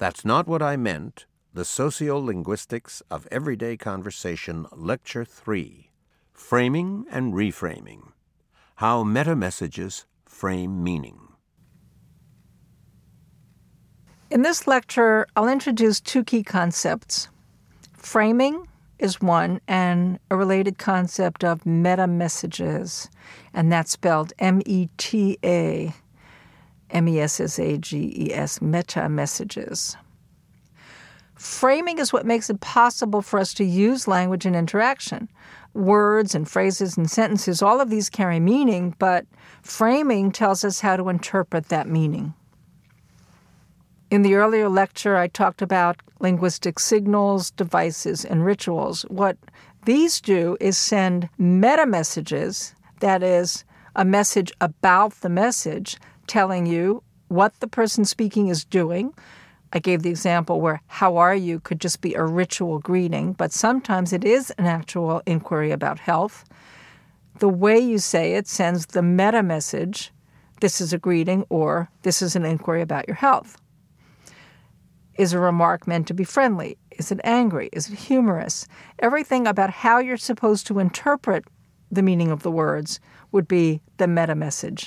That's Not What I Meant, The Sociolinguistics of Everyday Conversation, Lecture 3, Framing and Reframing, How Meta-Messages Frame Meaning. In this lecture, I'll introduce two key concepts. Framing is one, and a related concept of meta-messages, and that's spelled M-E-T-A-M-E-S-S-A-G-E-S, meta-messages. Framing is what makes it possible for us to use language in interaction. Words and phrases and sentences, all of these carry meaning, but framing tells us how to interpret that meaning. In the earlier lecture, I talked about linguistic signals, devices, and rituals. What these do is send meta-messages, that is, a message about the message, telling you what the person speaking is doing. I gave the example where "how are you" could just be a ritual greeting, but sometimes it is an actual inquiry about health. The way you say it sends the meta-message, this is a greeting, or this is an inquiry about your health. Is a remark meant to be friendly? Is it angry? Is it humorous? Everything about how you're supposed to interpret the meaning of the words would be the meta-message.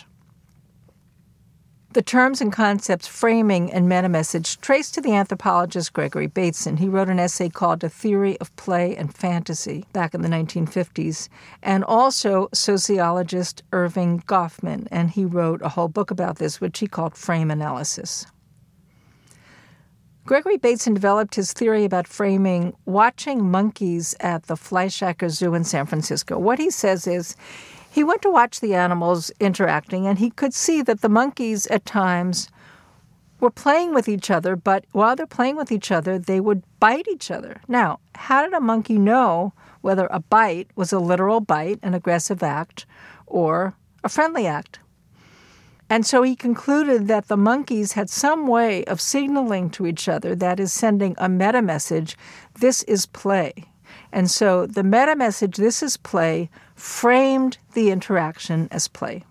The terms and concepts framing and meta-message trace to the anthropologist Gregory Bateson. He wrote an essay called A Theory of Play and Fantasy back in the 1950s, and also sociologist Erving Goffman, and he wrote a whole book about this, which he called Frame Analysis. Gregory Bateson developed his theory about framing watching monkeys at the Fleischhacker Zoo in San Francisco. What he says is he went to watch the animals interacting, and he could see that the monkeys at times were playing with each other, but while they're playing with each other, they would bite each other. Now, how did a monkey know whether a bite was a literal bite, an aggressive act, or a friendly act? And so he concluded that the monkeys had some way of signaling to each other, that is, sending a meta-message, this is play. And so the meta-message, this is play, framed the interaction as play.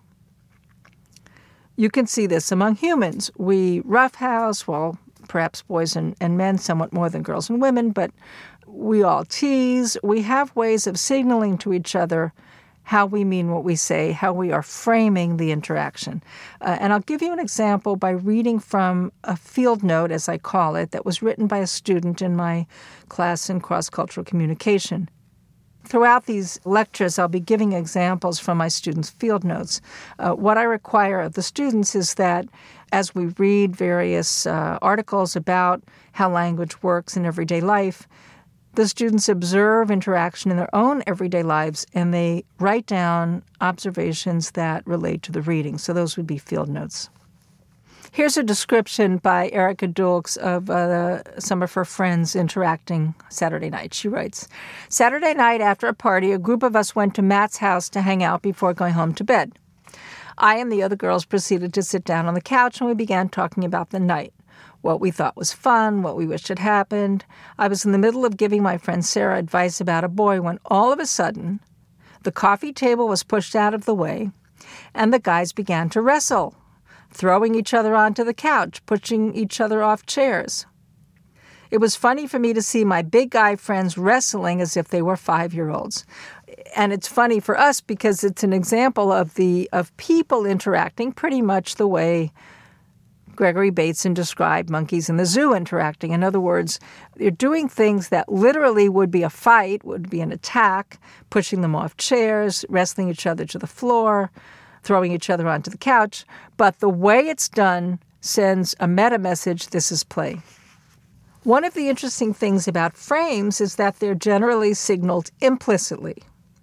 You can see this among humans. We roughhouse, well, perhaps boys and men somewhat more than girls and women, but we all tease. We have ways of signaling to each other how we mean what we say, how we are framing the interaction. And I'll give you an example by reading from a field note, as I call it, that was written by a student in my class in cross-cultural communication. Throughout these lectures, I'll be giving examples from my students' field notes. What I require of the students is that as we read various articles about how language works in everyday life, the students observe interaction in their own everyday lives, and they write down observations that relate to the reading. So those would be field notes. Here's a description by Erica Dulks of some of her friends interacting Saturday night. She writes, "Saturday night after a party, a group of us went to Matt's house to hang out before going home to bed. I and the other girls proceeded to sit down on the couch, and we began talking about the night. What we thought was fun, what we wished had happened. I was in the middle of giving my friend Sarah advice about a boy when all of a sudden the coffee table was pushed out of the way and the guys began to wrestle, throwing each other onto the couch, pushing each other off chairs. It was funny for me to see my big guy friends wrestling as if they were 5-year-olds. And it's funny for us because it's an example of people interacting pretty much the way Gregory Bateson described monkeys in the zoo interacting. In other words, they're doing things that literally would be a fight, would be an attack, pushing them off chairs, wrestling each other to the floor, throwing each other onto the couch. But the way it's done sends a meta-message, this is play. One of the interesting things about frames is that they're generally signaled implicitly.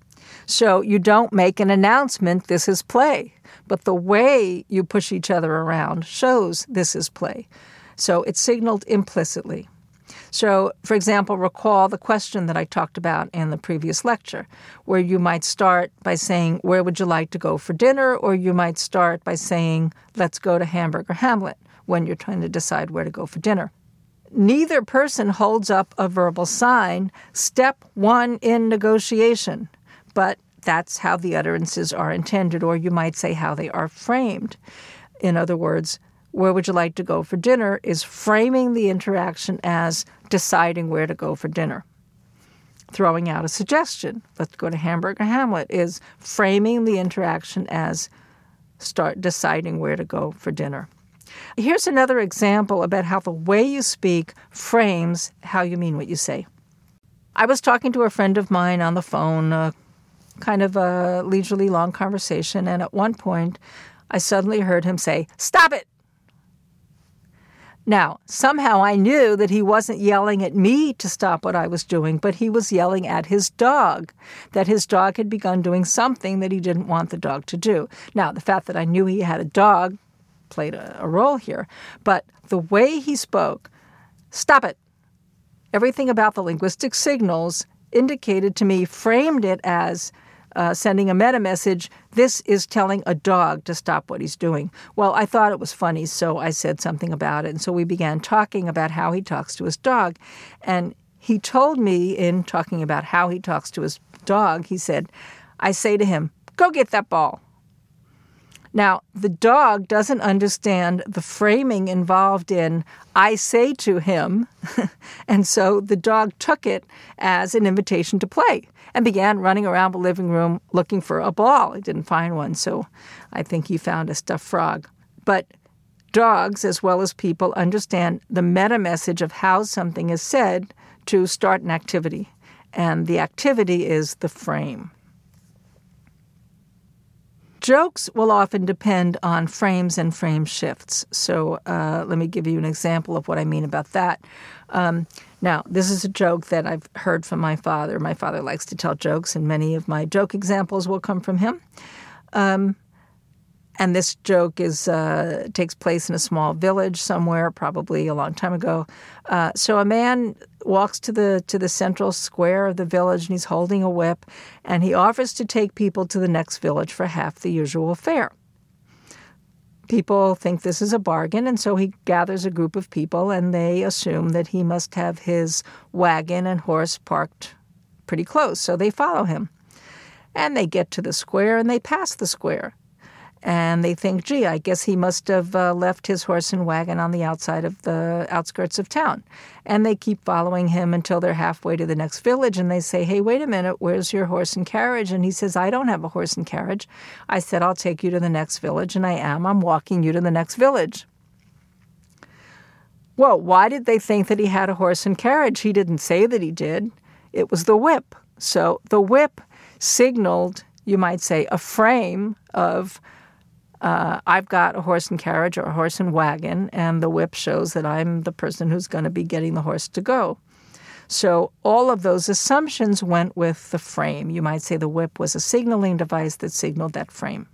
So you don't make an announcement, this is play. But the way you push each other around shows this is play. So it's signaled implicitly. So, for example, recall the question that I talked about in the previous lecture, where you might start by saying, where would you like to go for dinner? Or you might start by saying, let's go to Hamburger Hamlet, when you're trying to decide where to go for dinner. Neither person holds up a verbal sign, step one in negotiation, but that's how the utterances are intended, or you might say how they are framed. In other words, where would you like to go for dinner is framing the interaction as deciding where to go for dinner. Throwing out a suggestion, let's go to Hamburger Hamlet, is framing the interaction as start deciding where to go for dinner. Here's another example about how the way you speak frames how you mean what you say. I was talking to a friend of mine on the phone, kind of a leisurely long conversation, and at one point I suddenly heard him say, "Stop it!" Now, somehow I knew that he wasn't yelling at me to stop what I was doing, but he was yelling at his dog, that his dog had begun doing something that he didn't want the dog to do. Now, the fact that I knew he had a dog played a role here, but the way he spoke, "Stop it," everything about the linguistic signals indicated to me, framed it as sending a meta message, this is telling a dog to stop what he's doing. Well, I thought it was funny, so I said something about it. And so we began talking about how he talks to his dog. And he told me, in talking about how he talks to his dog, he said, I say to him, "Go get that ball." Now, the dog doesn't understand the framing involved in I say to him, and so the dog took it as an invitation to play and began running around the living room looking for a ball. He didn't find one, so I think he found a stuffed frog. But dogs, as well as people, understand the meta message of how something is said to start an activity, and the activity is the frame. Jokes will often depend on frames and frame shifts. So let me give you an example of what I mean about that. Now, this is a joke that I've heard from my father. My father likes to tell jokes, and many of my joke examples will come from him. And this joke takes place in a small village somewhere, probably a long time ago. So a man walks to the central square of the village, and he's holding a whip, and he offers to take people to the next village for half the usual fare. People think this is a bargain, and so he gathers a group of people, and they assume that he must have his wagon and horse parked pretty close, so they follow him. And they get to the square, and they pass the square. And they think, gee, I guess he must have left his horse and wagon on the outside of the outskirts of town. And they keep following him until they're halfway to the next village. And they say, hey, wait a minute, where's your horse and carriage? And he says, I don't have a horse and carriage. I said, I'll take you to the next village. And I'm walking you to the next village. Well, why did they think that he had a horse and carriage? He didn't say that he did. It was the whip. So the whip signaled, you might say, a frame of I've got a horse and carriage or a horse and wagon, and the whip shows that I'm the person who's going to be getting the horse to go. So all of those assumptions went with the frame. You might say the whip was a signaling device that signaled that frame.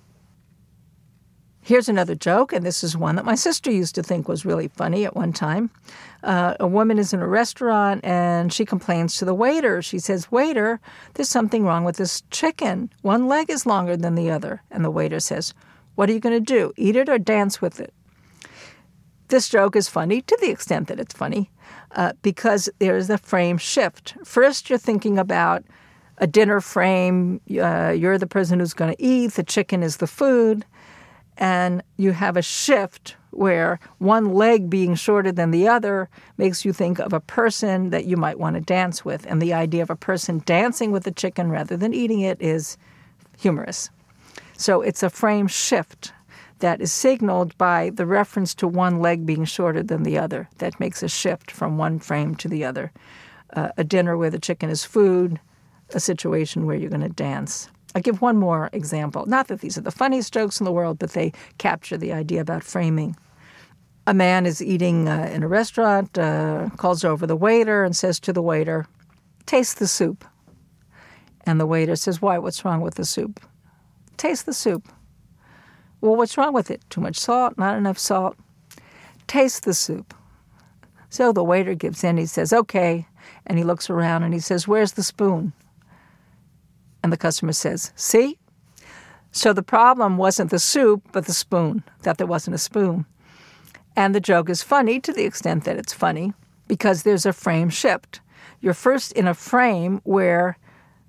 Here's another joke, and this is one that my sister used to think was really funny at one time. A woman is in a restaurant, and she complains to the waiter. She says, waiter, there's something wrong with this chicken. One leg is longer than the other. And the waiter says, what are you going to do? Eat it or dance with it? This joke is funny to the extent that it's funny because there's a frame shift. First, you're thinking about a dinner frame. You're the person who's going to eat. The chicken is the food. And you have a shift where one leg being shorter than the other makes you think of a person that you might want to dance with. And the idea of a person dancing with the chicken rather than eating it is humorous. So it's a frame shift that is signaled by the reference to one leg being shorter than the other. That makes a shift from one frame to the other. A dinner where the chicken is food, a situation where you're going to dance. I'll give one more example. Not that these are the funniest jokes in the world, but they capture the idea about framing. A man is eating in a restaurant, calls over the waiter and says to the waiter, taste the soup. And the waiter says, why, what's wrong with the soup? Taste the soup. Well, what's wrong with it? Too much salt, not enough salt. Taste the soup. So the waiter gives in. He says, okay. And he looks around and he says, where's the spoon? And the customer says, see? So the problem wasn't the soup, but the spoon, that there wasn't a spoon. And the joke is funny to the extent that it's funny because there's a frame shift. You're first in a frame where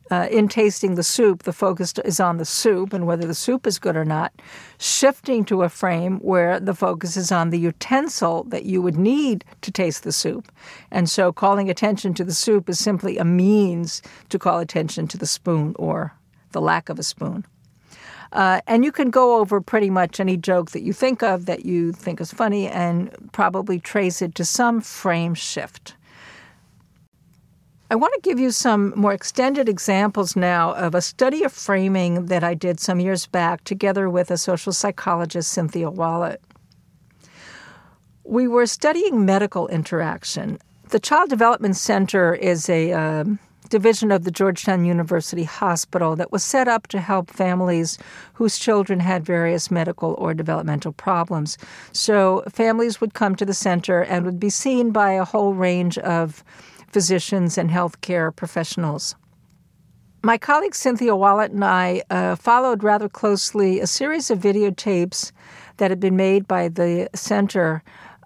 in tasting the soup, the focus is on the soup and whether the soup is good or not, shifting to a frame where the focus is on the utensil that you would need to taste the soup. And so calling attention to the soup is simply a means to call attention to the spoon or the lack of a spoon. And you can go over pretty much any joke that you think of that you think is funny and probably trace it to some frame shift. I want to give you some more extended examples now of a study of framing that I did some years back together with a social psychologist, Cynthia Wallet. We were studying medical interaction. The Child Development Center is a division of the Georgetown University Hospital that was set up to help families whose children had various medical or developmental problems. So families would come to the center and would be seen by a whole range of physicians and healthcare professionals. My colleague Cynthia Wallet and I followed rather closely a series of videotapes that had been made by the center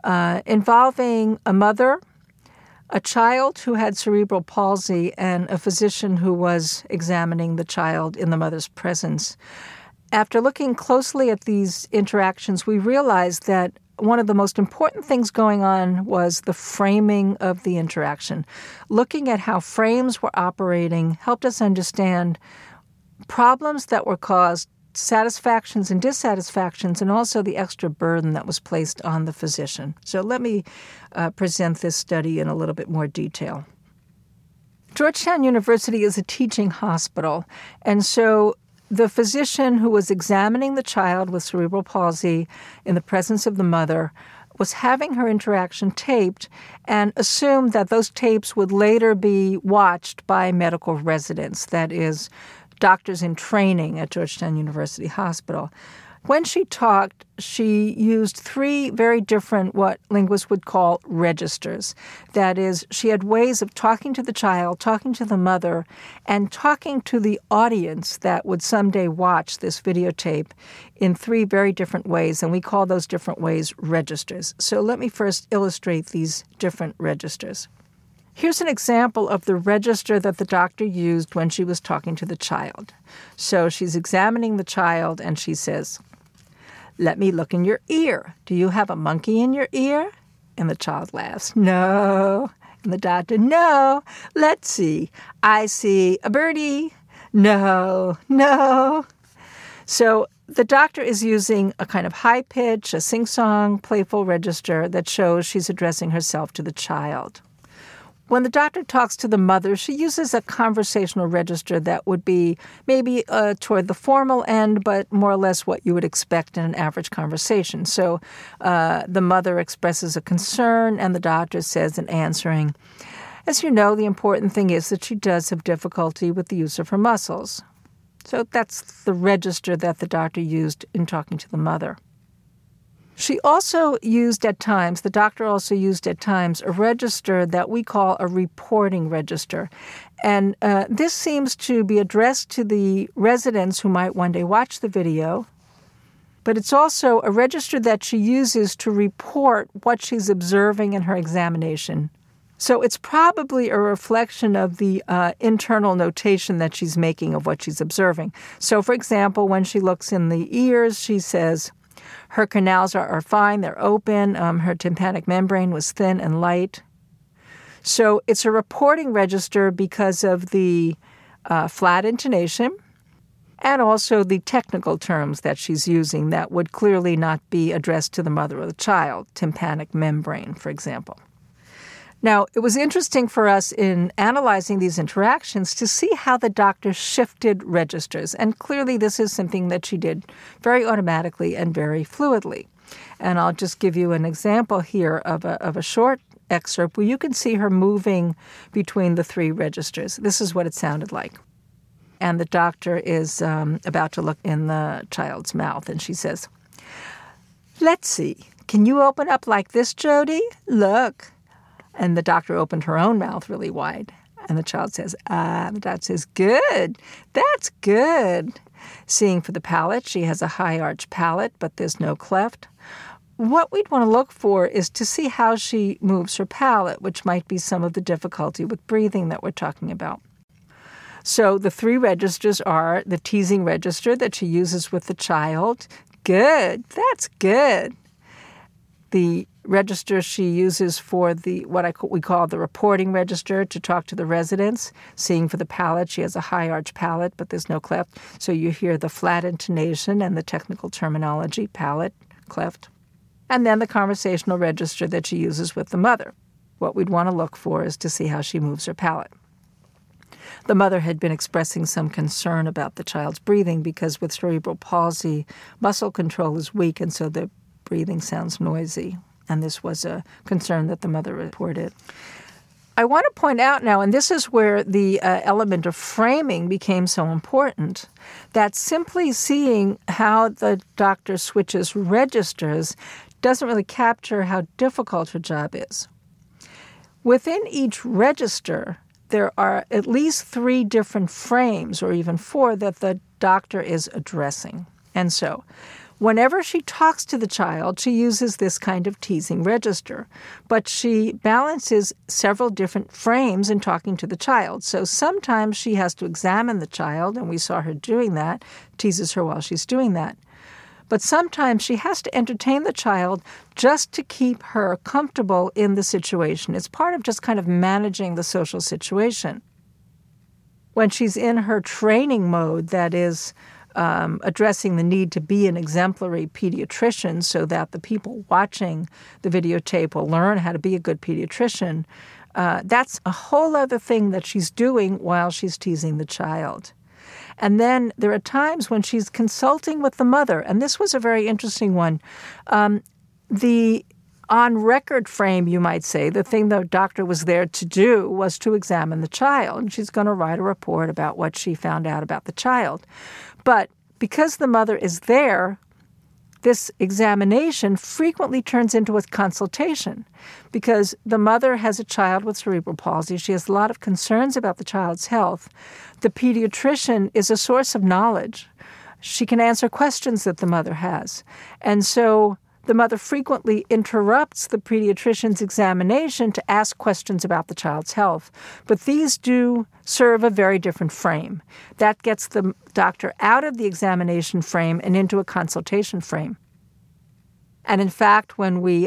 involving a mother, a child who had cerebral palsy, and a physician who was examining the child in the mother's presence. After looking closely at these interactions, we realized that one of the most important things going on was the framing of the interaction. Looking at how frames were operating helped us understand problems that were caused, satisfactions and dissatisfactions, and also the extra burden that was placed on the physician. So let me present this study in a little bit more detail. Georgetown University is a teaching hospital, and so the physician who was examining the child with cerebral palsy in the presence of the mother was having her interaction taped and assumed that those tapes would later be watched by medical residents, that is, doctors in training at Georgetown University Hospital. When she talked, she used three very different, what linguists would call registers. That is, she had ways of talking to the child, talking to the mother, and talking to the audience that would someday watch this videotape in three very different ways, and we call those different ways registers. So let me first illustrate these different registers. Here's an example of the register that the doctor used when she was talking to the child. So she's examining the child, and she says, "Let me look in your ear. Do you have a monkey in your ear?" And the child laughs, "No." And the doctor, "No. Let's see. I see a birdie. No, no." So the doctor is using a kind of high pitch, a sing-song, playful register that shows she's addressing herself to the child. When the doctor talks to the mother, she uses a conversational register that would be maybe toward the formal end, but more or less what you would expect in an average conversation. So the mother expresses a concern, and the doctor says in answering, "As you know, the important thing is that she does have difficulty with the use of her muscles." So that's the register that the doctor used in talking to the mother. The doctor also used at times a register that we call a reporting register. And this seems to be addressed to the residents who might one day watch the video. But it's also a register that she uses to report what she's observing in her examination. So it's probably a reflection of the internal notation that she's making of what she's observing. So, for example, when she looks in the ears, she says, "Her canals are fine, they're open, her tympanic membrane was thin and light." So it's a reporting register because of the flat intonation and also the technical terms that she's using that would clearly not be addressed to the mother or the child, tympanic membrane, for example. Now, it was interesting for us in analyzing these interactions to see how the doctor shifted registers. And clearly this is something that she did very automatically and very fluidly. And I'll just give you an example here of a short excerpt where you can see her moving between the three registers. This is what it sounded like. And the doctor is about to look in the child's mouth, and she says, "Let's see. Can you open up like this, Jody? Look." And the doctor opened her own mouth really wide. And the child says, the doctor says, "Good. That's good." Seeing for the palate, she has a high arch palate, but there's no cleft. What we'd want to look for is to see how she moves her palate, which might be some of the difficulty with breathing that we're talking about. So the 3 registers are the teasing register that she uses with the child. Good. That's good. The register she uses for we call the reporting register to talk to the residents, seeing for the palate. She has a high arch palate, but there's no cleft. So you hear the flat intonation and the technical terminology, palate, cleft. And then the conversational register that she uses with the mother. What we'd want to look for is to see how she moves her palate. The mother had been expressing some concern about the child's breathing because with cerebral palsy, muscle control is weak, and so the breathing sounds noisy. And this was a concern that the mother reported. I want to point out now, and this is where the element of framing became so important, that simply seeing how the doctor switches registers doesn't really capture how difficult her job is. Within each register, there are at least 3 different frames, or even 4, that the doctor is addressing. And so, whenever she talks to the child, she uses this kind of teasing register, but she balances several different frames in talking to the child. So sometimes she has to examine the child, and we saw her doing that, teases her while she's doing that. But sometimes she has to entertain the child just to keep her comfortable in the situation. It's part of just kind of managing the social situation. When she's in her training mode, that is, addressing the need to be an exemplary pediatrician so that the people watching the videotape will learn how to be a good pediatrician, that's a whole other thing that she's doing while she's teasing the child. And then there are times when she's consulting with the mother, and this was a very interesting one. The on-record frame, you might say, the thing the doctor was there to do was to examine the child. And she's going to write a report about what she found out about the child. But because the mother is there, this examination frequently turns into a consultation because the mother has a child with cerebral palsy. She has a lot of concerns about the child's health. The pediatrician is a source of knowledge. She can answer questions that the mother has. And so the mother frequently interrupts the pediatrician's examination to ask questions about the child's health. But these do serve a very different frame. That gets the doctor out of the examination frame and into a consultation frame. And in fact, when we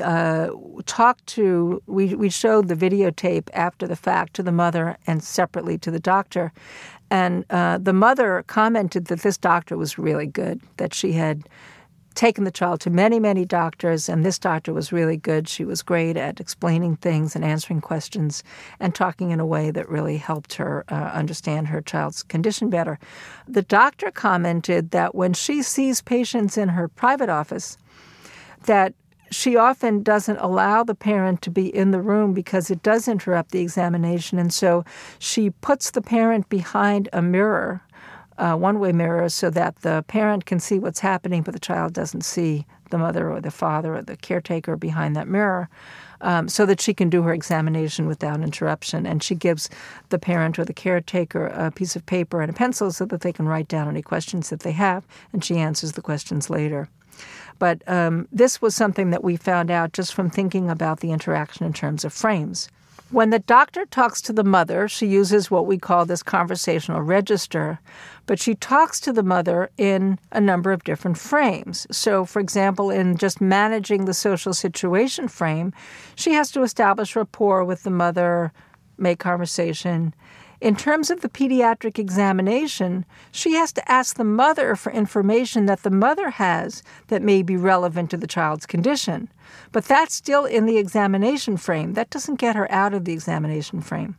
we showed the videotape after the fact to the mother and separately to the doctor. And the mother commented that this doctor was really good, that she had taken the child to many, many doctors, and this doctor was really good. She was great at explaining things and answering questions and talking in a way that really helped her understand her child's condition better. The doctor commented that when she sees patients in her private office, that she often doesn't allow the parent to be in the room because it does interrupt the examination, and so she puts the parent behind a mirror, one-way mirror, so that the parent can see what's happening, but the child doesn't see the mother or the father or the caretaker behind that mirror, so that she can do her examination without interruption. And she gives the parent or the caretaker a piece of paper and a pencil so that they can write down any questions that they have, and she answers the questions later. But this was something that we found out just from thinking about the interaction in terms of frames. When the doctor talks to the mother, she uses what we call this conversational register, but she talks to the mother in a number of different frames. So, for example, in just managing the social situation frame, she has to establish rapport with the mother, make conversation. In terms of the pediatric examination, she has to ask the mother for information that the mother has that may be relevant to the child's condition. But that's still in the examination frame. That doesn't get her out of the examination frame.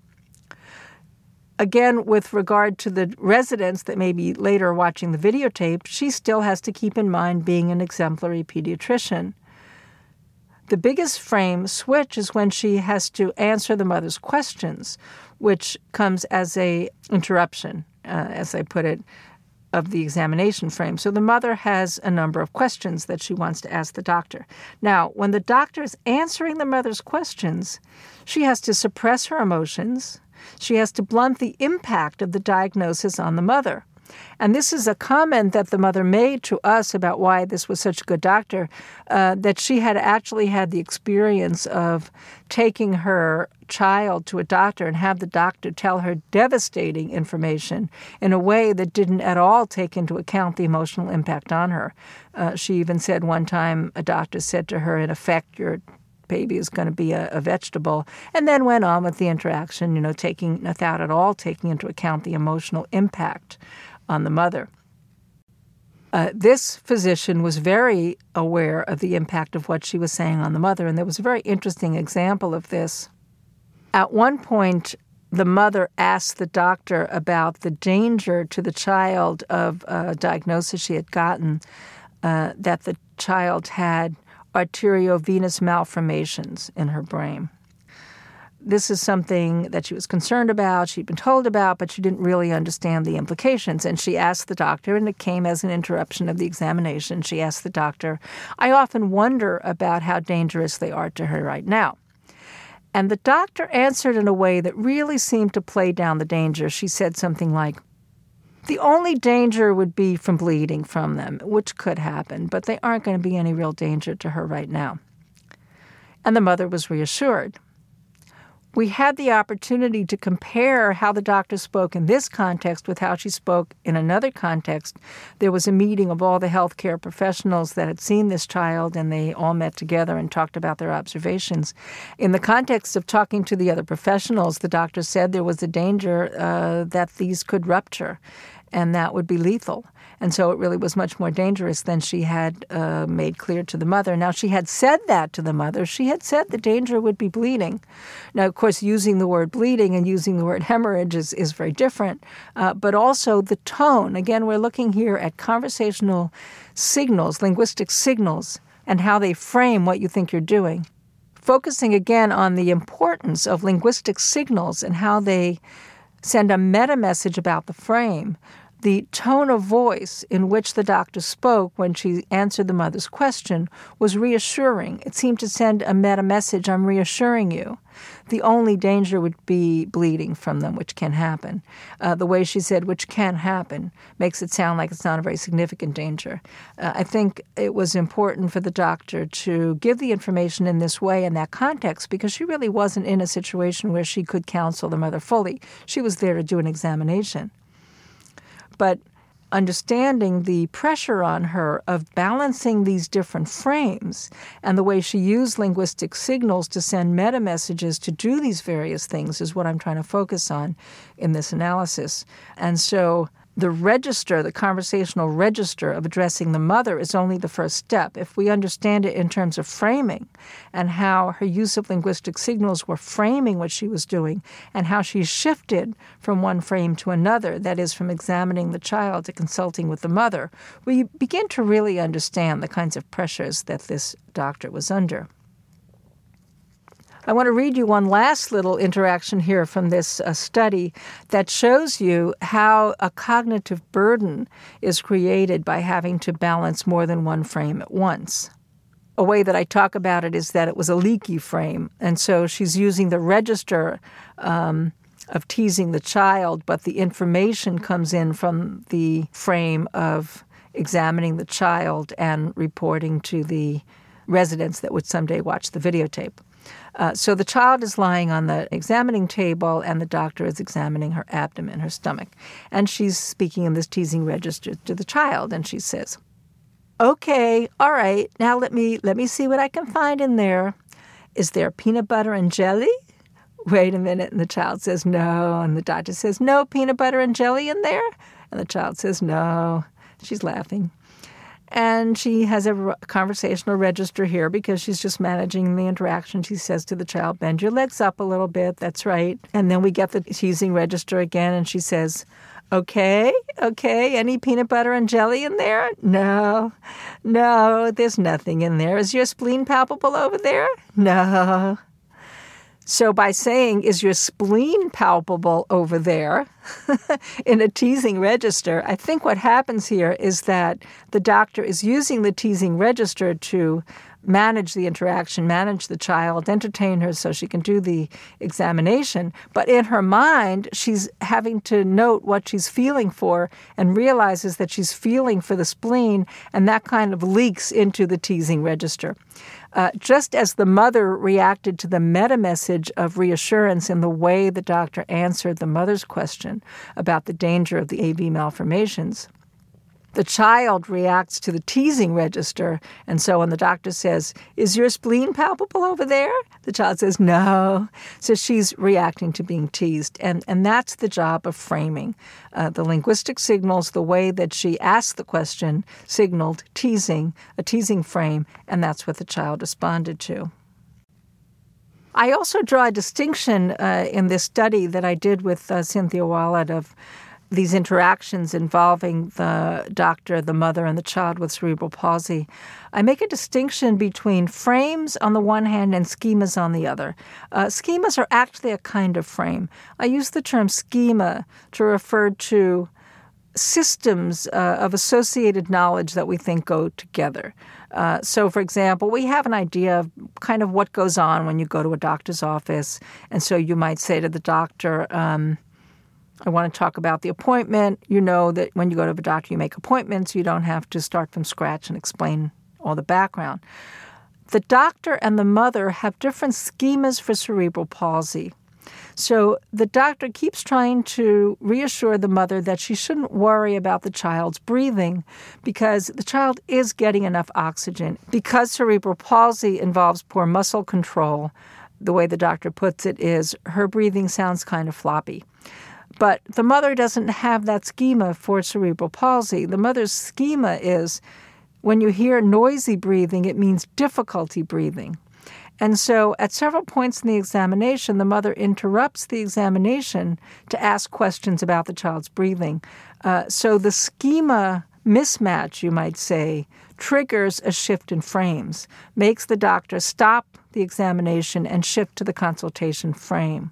Again, with regard to the residents that may be later watching the videotape, she still has to keep in mind being an exemplary pediatrician. The biggest frame switch is when she has to answer the mother's questions, which comes as a interruption, as I put it, of the examination frame. So the mother has a number of questions that she wants to ask the doctor. Now, when the doctor is answering the mother's questions, she has to suppress her emotions. She has to blunt the impact of the diagnosis on the mother. And this is a comment that the mother made to us about why this was such a good doctor, that she had actually had the experience of taking her child to a doctor and have the doctor tell her devastating information in a way that didn't at all take into account the emotional impact on her. She even said one time a doctor said to her, in effect, your baby is going to be a vegetable, and then went on with the interaction, without at all taking into account the emotional impact on the mother. This physician was very aware of the impact of what she was saying on the mother, and there was a very interesting example of this. At one point, the mother asked the doctor about the danger to the child of a diagnosis she had gotten, that the child had arteriovenous malformations in her brain. This is something that she was concerned about, she'd been told about, but she didn't really understand the implications. And she asked the doctor, and it came as an interruption of the examination. She asked the doctor, I often wonder about how dangerous they are to her right now. And the doctor answered in a way that really seemed to play down the danger. She said something like, the only danger would be from bleeding from them, which could happen, but they aren't going to be any real danger to her right now. And the mother was reassured. We had the opportunity to compare how the doctor spoke in this context with how she spoke in another context. There was a meeting of all the healthcare professionals that had seen this child, and they all met together and talked about their observations. In the context of talking to the other professionals, the doctor said there was a danger that these could rupture, and that would be lethal. And so it really was much more dangerous than she had made clear to the mother. Now, she had said that to the mother. She had said the danger would be bleeding. Now, of course, using the word bleeding and using the word hemorrhage is very different. But also the tone. Again, we're looking here at conversational signals, linguistic signals, and how they frame what you think you're doing. Focusing again on the importance of linguistic signals and how they send a meta-message about the frame. The tone of voice in which the doctor spoke when she answered the mother's question was reassuring. It seemed to send a meta-message, I'm reassuring you. The only danger would be bleeding from them, which can happen. The way she said, which can happen, makes it sound like it's not a very significant danger. I think it was important for the doctor to give the information in this way, in that context, because she really wasn't in a situation where she could counsel the mother fully. She was there to do an examination. But understanding the pressure on her of balancing these different frames and the way she used linguistic signals to send meta-messages to do these various things is what I'm trying to focus on in this analysis. And so the register, the conversational register of addressing the mother is only the first step. If we understand it in terms of framing and how her use of linguistic signals were framing what she was doing and how she shifted from one frame to another, that is, from examining the child to consulting with the mother, we begin to really understand the kinds of pressures that this doctor was under. I want to read you one last little interaction here from this study that shows you how a cognitive burden is created by having to balance more than one frame at once. A way that I talk about it is that it was a leaky frame, and so she's using the register of teasing the child, but the information comes in from the frame of examining the child and reporting to the residents that would someday watch the videotape. So the child is lying on the examining table, and the doctor is examining her abdomen, her stomach. And she's speaking in this teasing register to the child, and she says, okay, all right, now let me see what I can find in there. Is there peanut butter and jelly? Wait a minute, and the child says, no. And the doctor says, no peanut butter and jelly in there? And the child says, no. She's laughing. And she has a conversational register here because she's just managing the interaction. She says to the child, bend your legs up a little bit. That's right. And then we get the teasing register again, and she says, okay, any peanut butter and jelly in there? No, there's nothing in there. Is your spleen palpable over there? No. So by saying, is your spleen palpable over there in a teasing register, I think what happens here is that the doctor is using the teasing register to manage the interaction, manage the child, entertain her so she can do the examination. But in her mind, she's having to note what she's feeling for and realizes that she's feeling for the spleen, and that kind of leaks into the teasing register. Just as the mother reacted to the meta-message of reassurance in the way the doctor answered the mother's question about the danger of the AV malformations, the child reacts to the teasing register. And so when the doctor says, is your spleen palpable over there? The child says, no. So she's reacting to being teased. And that's the job of framing. The linguistic signals, the way that she asked the question, signaled teasing, a teasing frame, and that's what the child responded to. I also draw a distinction in this study that I did with Cynthia Wallet of these interactions involving the doctor, the mother, and the child with cerebral palsy. I make a distinction between frames on the one hand and schemas on the other. Schemas are actually a kind of frame. I use the term schema to refer to systems of associated knowledge that we think go together. So, for example, we have an idea of kind of what goes on when you go to a doctor's office. And so you might say to the doctor, I want to talk about the appointment. You know that when you go to the doctor, you make appointments. You don't have to start from scratch and explain all the background. The doctor and the mother have different schemas for cerebral palsy. So the doctor keeps trying to reassure the mother that she shouldn't worry about the child's breathing because the child is getting enough oxygen. Because cerebral palsy involves poor muscle control, the way the doctor puts it is her breathing sounds kind of floppy. But the mother doesn't have that schema for cerebral palsy. The mother's schema is when you hear noisy breathing, it means difficulty breathing. And so at several points in the examination, the mother interrupts the examination to ask questions about the child's breathing. So the schema mismatch, you might say, triggers a shift in frames, makes the doctor stop the examination and shift to the consultation frame.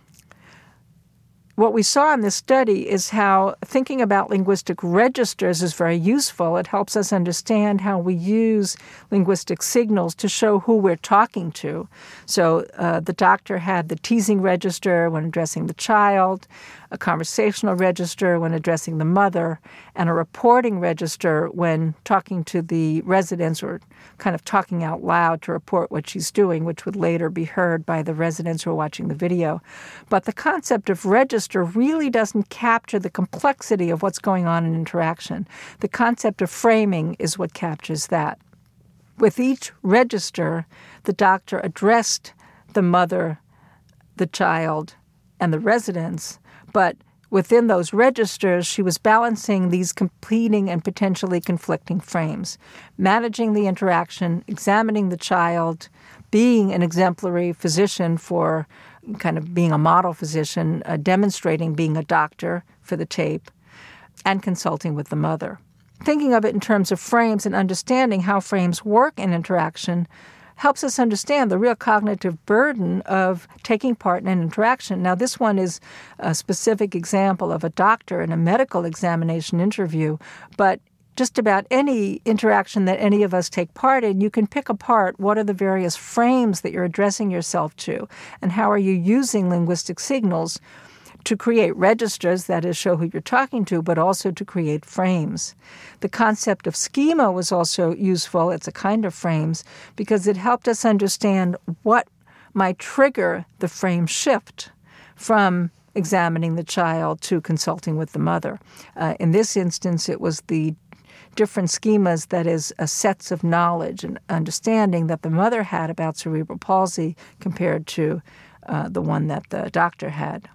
What we saw in this study is how thinking about linguistic registers is very useful. It helps us understand how we use linguistic signals to show who we're talking to. So the doctor had the teasing register when addressing the child, a conversational register when addressing the mother, and a reporting register when talking to the residents or kind of talking out loud to report what she's doing, which would later be heard by the residents who are watching the video. But the concept of register really doesn't capture the complexity of what's going on in interaction. The concept of framing is what captures that. With each register, the doctor addressed the mother, the child, and the residents, but within those registers, she was balancing these competing and potentially conflicting frames, managing the interaction, examining the child, being an exemplary physician for kind of being a model physician, demonstrating being a doctor for the tape, and consulting with the mother. Thinking of it in terms of frames and understanding how frames work in interaction helps us understand the real cognitive burden of taking part in an interaction. Now, this one is a specific example of a doctor in a medical examination interview, but just about any interaction that any of us take part in, you can pick apart what are the various frames that you're addressing yourself to, and how are you using linguistic signals to create registers, that is, show who you're talking to, but also to create frames. The concept of schema was also useful. It's a kind of frames because it helped us understand what might trigger the frame shift from examining the child to consulting with the mother. In this instance, it was the different schemas, that is, sets of knowledge and understanding that the mother had about cerebral palsy compared to the one that the doctor had.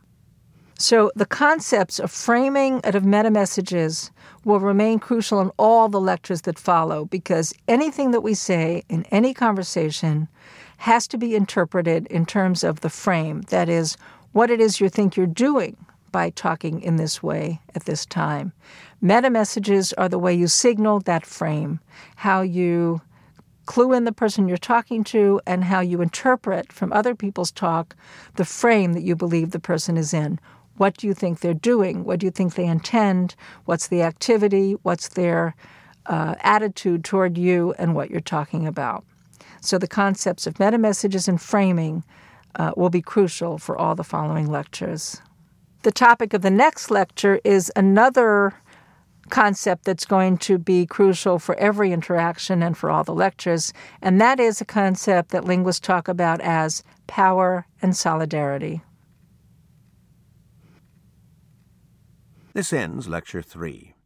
So the concepts of framing and of meta-messages will remain crucial in all the lectures that follow because anything that we say in any conversation has to be interpreted in terms of the frame, that is, what it is you think you're doing by talking in this way at this time. Meta-messages are the way you signal that frame, how you clue in the person you're talking to and how you interpret from other people's talk the frame that you believe the person is in. What do you think they're doing? What do you think they intend? What's the activity? What's their attitude toward you and what you're talking about? So the concepts of meta-messages and framing will be crucial for all the following lectures. The topic of the next lecture is another concept that's going to be crucial for every interaction and for all the lectures, and that is a concept that linguists talk about as power and solidarity. This ends Lecture 3.